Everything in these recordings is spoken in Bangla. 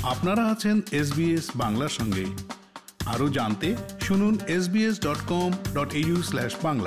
আপনারা আছেন SBS বাংলার সঙ্গে। আরও জানতে শুনুন sbs.com.au/বাংলা।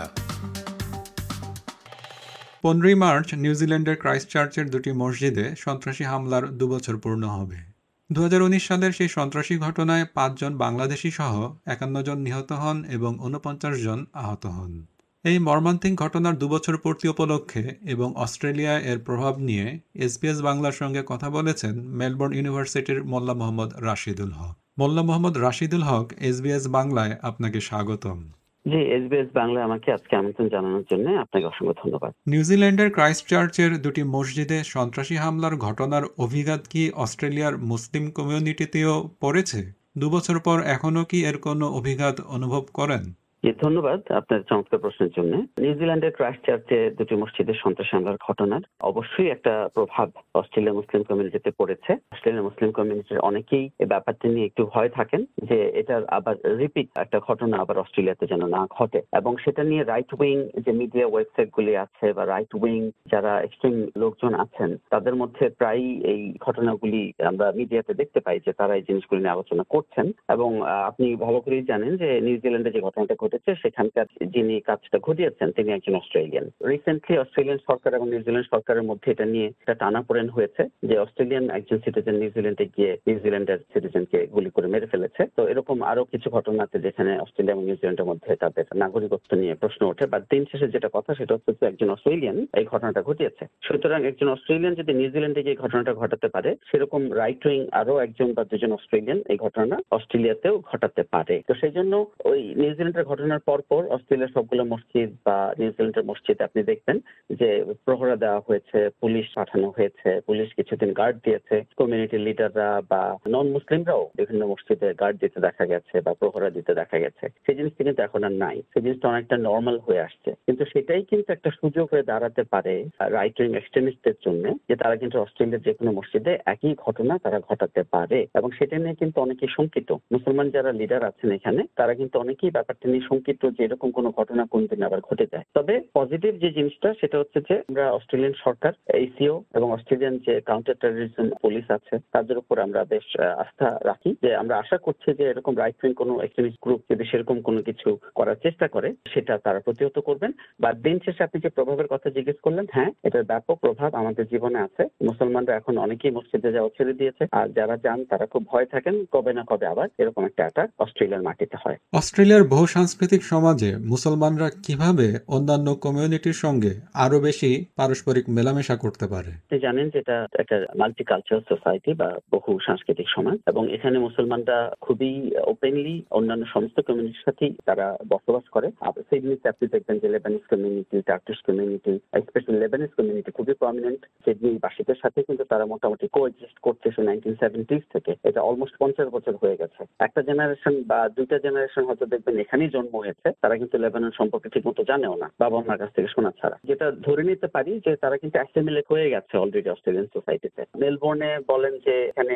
15 মার্চ নিউজিল্যান্ডের ক্রাইস্টচার্চের দুটি মসজিদে সন্ত্রাসী হামলার 2 বছর পূর্ণ হবে। 2019 সালের সেই সন্ত্রাসী ঘটনায় 5 জন বাংলাদেশি সহ 51 জন নিহত হন এবং 49 জন আহত হন। এই মর্মান্তিক ঘটনার 2 বছর পূর্তি উপলক্ষে এবং অস্ট্রেলিয়ায় এর প্রভাব নিয়ে SBS বাংলার সঙ্গে কথা বলেছেন মেলবোর্ন ইউনিভার্সিটির মোল্লা মোহাম্মদ রাশিদুল হক। মোল্লা মোহাম্মদ রাশিদুল হক, SBS বাংলায় আপনাকে স্বাগতম। জি, SBS বাংলা আমাকে আজকে আমন্ত্রণ জানানোর জন্য আপনাকে অসংখ্য ধন্যবাদ। নিউজিল্যান্ডের ক্রাইস্টচার্চের দুটি মসজিদে সন্ত্রাসী হামলার ঘটনার অভিঘাত কি অস্ট্রেলিয়ার মুসলিম কমিউনিটিতেও পড়েছে? 2 বছর পর এখনো কি এর কোনো অভিঘাত অনুভব করেন? ধন্যবাদ আপনার চমৎকার প্রশ্নের জন্য। নিউজিল্যান্ডের ক্রাইস্টচার্চে দুটি মসজিদের সন্ত্রাসী হামলার ঘটনার অবশ্যই একটা প্রভাব অস্ট্রেলিয়া মুসলিম কমিউনিটিতে পড়েছে। অস্ট্রেলিয়া মুসলিম কমিউনিটির অনেকেই এই ব্যাপারটি নিয়ে একটু ভয় থাকেন যে এটার আবার রিপিট একটা ঘটনা আবার অস্ট্রেলিয়াতে যেন না ঘটে, এবং সেটা নিয়ে রাইট উইং যে মিডিয়া ওয়েবসাইট গুলি আছে বা রাইট উইং যারা এক্সট্রিম লোকজন আছেন তাদের মধ্যে প্রায়ই এই ঘটনাগুলি আমরা মিডিয়াতে দেখতে পাই যে তারা এই জিনিসগুলি নিয়ে আলোচনা করছেন। এবং আপনি ভালো করেই জানেন যে নিউজিল্যান্ডে যে ঘটনাটা ঘটেছে সেখানকার যিনি কাজটা ঘটিয়েছেন তিনি একজন অস্ট্রেলিয়ান। রিসেন্টলি অস্ট্রেলিয়ান সরকার এবং নিউজিল্যান্ড সরকারের মধ্যে এটা নিয়ে একটা টানাপোড়েন হয়েছে যে অস্ট্রেলিয়ান একজন সিটিজেন নিউজিল্যান্ডে গিয়ে নিউজিল্যান্ডের সিটিজেনকে গুলি করে মেরে ফেলেছে। তো এরকম আরো কিছু ঘটনা আছে যেখানে অস্ট্রেলিয়া এবং নিউজিল্যান্ডের মধ্যে তাদের নাগরিকত্ব নিয়ে প্রশ্ন ওঠে। বা দিন শেষে যেটা কথা সেটা হচ্ছে যে একজন অস্ট্রেলিয়ান এই ঘটনাটা ঘটিয়েছে। সুতরাং একজন অস্ট্রেলিয়ান যদি নিউজিল্যান্ডে গিয়ে ঘটনাটা ঘটাতে পারে, সেরকম রাইট উইং আরো একজন বা দুজন অস্ট্রেলিয়ান এই ঘটনা অস্ট্রেলিয়াতেও ঘটাতে পারে। তো সেই জন্য ওই নিউজিল্যান্ডের ঘটনার পরপর অস্ট্রেলিয়ার সবগুলো মসজিদ বা নিউজিল্যান্ডের মসজিদে আপনি দেখবেন যে প্রহরা দেওয়া হয়েছে, পুলিশ পাঠানো হয়েছে, পুলিশ কিছুদিন গার্ড দিয়েছে, কমিউনিটি লিডাররা বা নন মুসলিমরাও বিভিন্ন মসজিদে গার্ড দিতে দেখা গেছে বা প্রহরা দিতে দেখা গেছে। সেই জিনিসটা কিন্তু এখন আর নাই, সেই জিনিসটা অনেকটা নর্মাল হয়ে আসছে। কিন্তু সেটাই কিন্তু একটা সুযোগ হয়ে দাঁড়াতে পারে রাইট উইং এক্সট্রিমিস্টদের জন্য, যে তারা কিন্তু অস্ট্রেলিয়ার যে কোনো মসজিদে একই ঘটনা তারা ঘটাতে পারে। এবং সেটা নিয়ে কিন্তু অনেকেই শঙ্কিত। মুসলমান যারা লিডার আছেন এখানে তারা কিন্তু অনেকেই ব্যাপারটা নিয়ে শঙ্কিত যে এরকম কোনো ঘটনা কোনদিন আবার ঘটে যায়। তবে পজিটিভ যে জিনিসটা সেটা হচ্ছে যে আমরা অস্ট্রেলিয়ান সরকার, ACO এবং অস্ট্রেলিয়ান যে কাউন্টার টেররিজম পুলিশ আছে তাদের উপর আমরা বেশ আস্থা রাখি, যে আমরা আশা করছি যে এরকম রাইট উইং কোনো এক্সট্রিমিস্ট গ্রুপ যদি সেরকম কোনো কিছু করার চেষ্টা করে সেটা তারা প্রতিহত করবেন। বা দিন শেষে আপনি যে প্রভাবের কথা জিজ্ঞেস করলেন, হ্যাঁ, এটার ব্যাপক প্রভাব আমাদের জীবনে আছে। মুসলমানরা এখন অনেকেই মসজিদে যাওয়া ছেড়ে দিয়েছে, আর যারা যান তারা খুব ভয় থাকেন কবে না কবে আবার এরকম একটা অ্যাটাক অস্ট্রেলিয়ার মাটিতে হয়। অস্ট্রেলিয়ার বহুসাংস্কৃতিক সমাজে মুসলমানরা কিভাবে অন্যান্য কমিউনিটির সঙ্গে আরো বেশি পারস্পরিক মেলামেশা করতে পারে? আপনি জানেন যে এটা একটা মাল্টিকালচারাল সোসাইটি বা বহু সাংস্কৃতিক সমাজ, এবং এখানে মুসলমানরা খুবই ওপেনলি অন্যান্য সমস্ত কমিউনিটির সাথেই তারা বসবাস করে। সেই জিনিসটা আপনি দেখবেন যে Lebanese community, Turkish community, specially Lebanese community খুবই প্রমিনেন্ট। সিডনিবাসীদের সাথে কিন্তু তারা মোটামুটি কোএক্সিস্ট করতেছে 1970s থেকে। এটা অলমোস্ট 50 বছর হয়ে গেছে। একটা জেনারেশন বা দুইটা জেনারেশন হয়তো দেখবেন এখানেই জন্ম হয়েছে, তারা কিন্তু লেবানন সম্পর্কে ঠিক মতো জানেও না বাবা মার কাছ থেকে শোনা ছাড়া। যেটা ধরে নিতে পারি যে তারা কিন্তু অ্যাসিমিলেট হয়ে গেছে অলরেডি অস্ট্রেলিয়ান সোসাইটিতে। মেলবোর্নে বলেন যে এখানে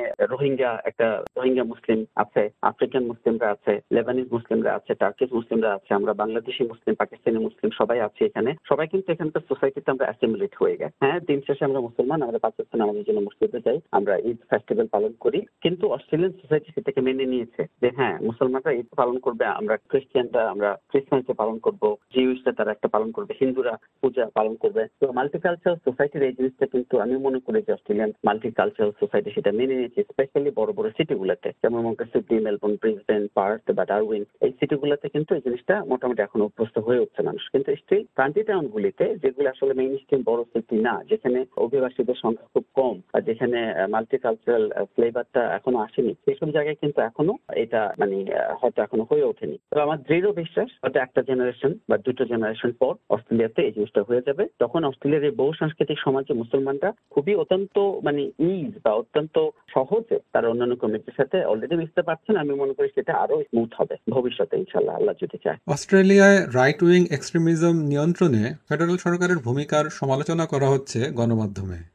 রোহিঙ্গা মুসলিম আছে, আফ্রিকান মুসলিমরা আছে, লেবানিজ মুসলিমরা আছে, টার্কিশ মুসলিমরা আছে, আমরা বাংলাদেশি মুসলিম, পাকিস্তানি মুসলিম সবাই আছে এখানে। সবাই কিন্তু এখানকার সোসাইটিতে আমরা অ্যাসিমিলেট হয়ে গেছে। হ্যাঁ, দিন শেষে আমরা মুসলমান, আমরা 5 ওয়াক্ত নামাজের জন্য মসজিদে যাই, আমরা ঈদ ফেস্টিভ্যাল পালন করি, কিন্তু অস্ট্রেলিয়ান সোসাইটি সেটাকে মেনে নিয়েছে যে হ্যাঁ, মুসলমানরা ঈদ পালন করবে, আমরা ক্রিশ্চিয়ানরা আমরা ক্রিসমাসে পালন করবো, জিউসরা তারা একটা পালন করবে, হিন্দুরা পূজা পালন করবে। তো মাল্টিকালচারাল সোসাইটির এই জিনিসটা কিন্তু আমি মনে করি যে অস্ট্রেলিয়ান মাল্টিকালচারাল সোসাইটি সেটা মেনে নিয়েছে, স্পেশালি বড় বড় সিটিগুলোতে, যেমন সিডনি, মেলবোর্ন, ব্রিসবেন, পার্থ বা ডারউইন। এই সিটিগুলোতে কিন্তু এই জিনিসটা মোটামুটি এখন অভ্যস্ত হয়ে উঠছে মানুষ। কিন্তু স্টিল কান্ট্রি টাউন গুলিতে, যেগুলো আসলে মেইন স্ট্রিম বড় সিটি না, যেখানে অভিবাসীদের সংখ্যা খুব কম আর যেখানে মাল্টিকালচারাল ফ্লেভারটা এখনো আসেনি, সেসব জায়গায় কিন্তু এখনো এটা হয়তো এখনো হয়ে ওঠেনি। তো আমার দৃঢ় বিশ্বাস হয়তো একটা জেনারেশন বা দুটো জেনারেশন পর অস্ট্রেলিয়াতে এই জিনিসটা হয়ে যাবে। তখন অস্ট্রেলিয়ার এই বহু সাংস্কৃতিক সমাজে মুসলমানরা খুবই অত্যন্ত ইজ বা অত্যন্ত সহজে তারা অন্যান্য কমিউনিটির সাথে অলরেডি মিশতে পারছেন। আমি মনে করি সেটা আরো স্মুথ হবে ভবিষ্যতে ইনশাআল্লাহ, আল্লাহ যদি চায়। অস্ট্রেলিয়ায় রাইট উইং এক্সট্রিমিজম নিয়ন্ত্রণে ফেডারেল সরকারের ভূমিকার সমালোচনা করা হচ্ছে গণমাধ্যমে।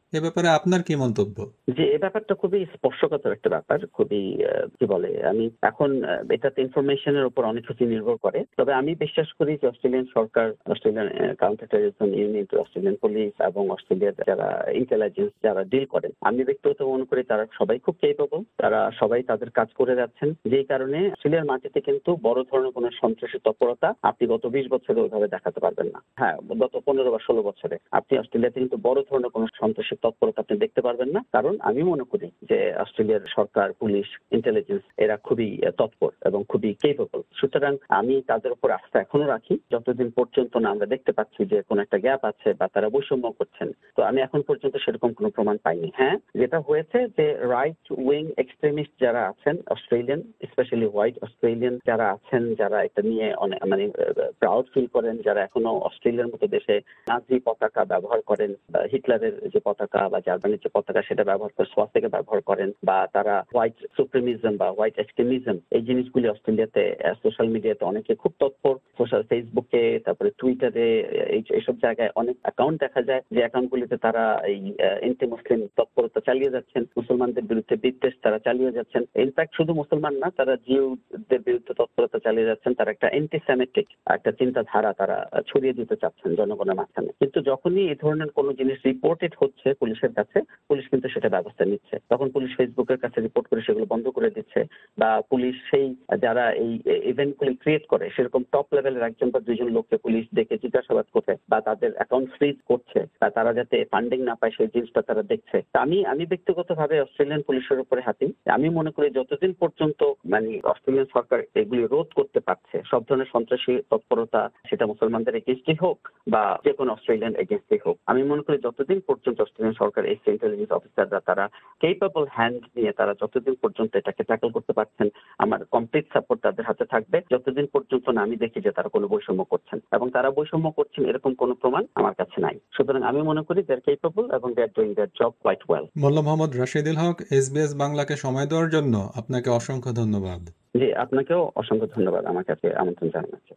এ ব্যাপারে আপনার কি মন্তব্য? যে এই ব্যাপারটা খুবই স্পর্শকাতর একটা ব্যাপার, খুবই কি বলে, আমি এখন এটাতে ইনফরমেশনের উপর অনেক কিছু নির্ভর করে। তবে আমি বিশ্বাস করি যে অস্ট্রেলিয়ান সরকার, Australian counter terrorism unit, Australian police এবং অস্ট্রেলিয়ার যারা ইন্টেলিজেন্স যারা ডিল করেন, আমি ব্যক্তিগত মনে করি তারা সবাই খুব কেপেবল, তারা সবাই তাদের কাজ করে যাচ্ছেন। যেই কারণে অস্ট্রেলিয়ার মাটিতে কিন্তু বড় ধরনের কোনো সন্ত্রাসী তৎপরতা আপনি গত 20 বছরে ওইভাবে দেখাতে পারবেন না। হ্যাঁ, গত 15 বা 16 বছরে আপনি অস্ট্রেলিয়াতে কিন্তু বড় ধরনের কোনো সন্ত্রাসী তৎপরতা আপনি দেখতে পারবেন না। কারণ আমি মনে করি যে অস্ট্রেলিয়ার সরকার, পুলিশ, ইন্টেলিজেন্স এরা খুবই তৎপর এবং খুবই কেপেবল। সুতরাং আমি তাদের উপর আস্থা এখনো রাখি যতদিন পর্যন্ত না আমরা দেখতে পাচ্ছি যে কোনো একটা গ্যাপ আছে বা তারা বৈষম্য করছেন। তো আমি এখন পর্যন্ত সেরকম কোনো প্রমাণ পাইনি। হ্যাঁ, যেটা হয়েছে যে রাইট উইং এক্সট্রিমিস্ট যারা আছেন অস্ট্রেলিয়ান, স্পেশালি হোয়াইট অস্ট্রেলিয়ান যারা আছেন, যারা এটা নিয়ে অনেক মানে প্রাউড ফিল করেন, যারা এখনো অস্ট্রেলিয়ার মতো দেশে নাজি পতাকা ব্যবহার করেন, হিটলারের যে পতাকা বা জার্মানির যে পতাকা সেটা ব্যবহার করে সোয়াস্তিকা ব্যবহার করেন, বা তারা হোয়াইট সুপ্রিমিজম বা হোয়াইট এক্সট্রিমিজম এই জিনিসগুলি অস্ট্রেলিয়াতে সোশ্যাল মিডিয়াতে অনেকে খুব তৎপর। সোশ্যাল ফেসবুকে, তারপরে টুইটারে, এইসব জায়গায় অনেক অ্যাকাউন্ট দেখা যায় যে অ্যাকাউন্টগুলিতে তারা এই এন্টি মুসলিম তৎপরতা চালিয়ে যাচ্ছেন, মুসলমানদের বিরুদ্ধে বিদ্বেষ তারা চালিয়ে যাচ্ছেন। ইনফ্যাক্ট শুধু মুসলমান না, তারা জিউদের বিরুদ্ধে তৎপরতা চালিয়ে যাচ্ছেন। তারা একটা অ্যান্টিসেমিটিক একটা চিন্তাধারা তারা ছড়িয়ে দিতে চাচ্ছেন জনগণের মাঝখানে। কিন্তু যখনই এই ধরনের কোনো জিনিস রিপোর্টেড হচ্ছে পুলিশের কাছে, পুলিশ কিন্তু সেটা ব্যবস্থা নিচ্ছে। তখন পুলিশ ফেসবুকের কাছে রিপোর্ট করে সেগুলো বন্ধ করে দিচ্ছে, বা পুলিশ সেই যারা এই ইভেন্টগুলি ক্রিয়েট করে সেরকম টপ লেভেলের একজন বা দুইজন লোককে পুলিশ ডেকে জিজ্ঞাসাবাদ করছে, বা তাদের অ্যাকাউন্ট ফ্রিজ করছে, বা তারা যাতে ফান্ডিং না পায় সেই জিনিসটা তারা দেখছে। আমি ব্যক্তিগতভাবে অস্ট্রেলিয়ান পুলিশের উপরে হাতি। আমি মনে করি যতদিন পর্যন্ত মানে অস্ট্রেলিয়ান সরকার এগুলি রোধ করতে পারছে, সব ধরনের সন্ত্রাসী তৎপরতা, সেটা মুসলমানদের এগেনস্টই হোক বা যে কোনো অস্ট্রেলিয়ান এগেনস্টই হোক, আমি মনে করি যতদিন পর্যন্ত অস্ট্রেলিয়ান সরকার এই ইন্টেলিজেন্স অফিসাররা তারা কেপেবল হ্যান্ড নিয়ে তারা যতদিন পর্যন্ত এটাকে ট্যাকল করতে পারছেন, আমার কমপ্লিট সাপোর্ট তাদের হাতে থাকবে। যতদিন পর্যন্ত না আমি দেখি যে তারা কোনো বৈষম্য করছেন, এবং তারা বৈষম্য করছেন এরকম কোনো প্রমাণ আমার কাছে নাই। সুতরাং আমি মনে করি দে আর কেপেবল এবং they are doing their job quite well. Molla Mohammad Rashedul Haque, SBS বাংলাকে সময় দেওয়ার জন্য আপনাকে অসংখ্য ধন্যবাদ। জি, আপনাকেও অসংখ্য ধন্যবাদ আমার কাছে আমন্ত্রণ জানানোর।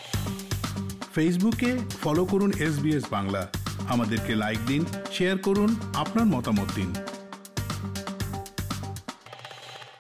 ফেসবুকে ফলো করুন SBS বাংলা, আমাদেরকে লাইক দিন, শেয়ার করুন, আপনার মতামত দিন।